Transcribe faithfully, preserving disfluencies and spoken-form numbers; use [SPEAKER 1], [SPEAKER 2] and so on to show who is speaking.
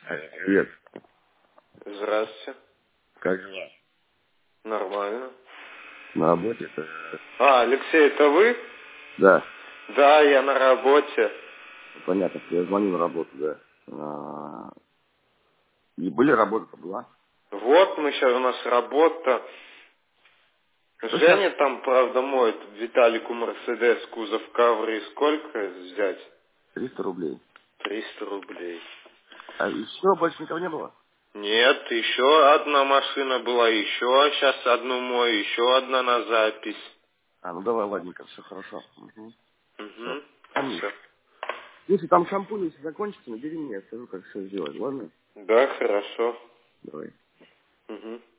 [SPEAKER 1] Привет.
[SPEAKER 2] Здравствуйте.
[SPEAKER 1] Как дела?
[SPEAKER 2] Нормально.
[SPEAKER 1] На работе? -то?
[SPEAKER 2] А, Алексей, это вы?
[SPEAKER 1] Да.
[SPEAKER 2] Да, я на работе.
[SPEAKER 1] Понятно, что я звоню на работу, да. А, И были работа-то была?
[SPEAKER 2] Вот мы сейчас, у нас работа.
[SPEAKER 1] Что сейчас?
[SPEAKER 2] Женя там, правда, моет Виталику Мерседес, кузов Каври. Сколько взять?
[SPEAKER 1] триста рублей.
[SPEAKER 2] Триста рублей.
[SPEAKER 1] А еще больше никого не было?
[SPEAKER 2] Нет, еще одна машина была, еще сейчас одну мою, еще одна на запись.
[SPEAKER 1] А, ну давай, ладненько, все хорошо. Угу. Все.
[SPEAKER 2] Угу. Все.
[SPEAKER 1] Если там шампунь, если закончится, набери меня, я скажу, как все сделать, ладно?
[SPEAKER 2] Да, хорошо.
[SPEAKER 1] Давай.
[SPEAKER 2] Угу.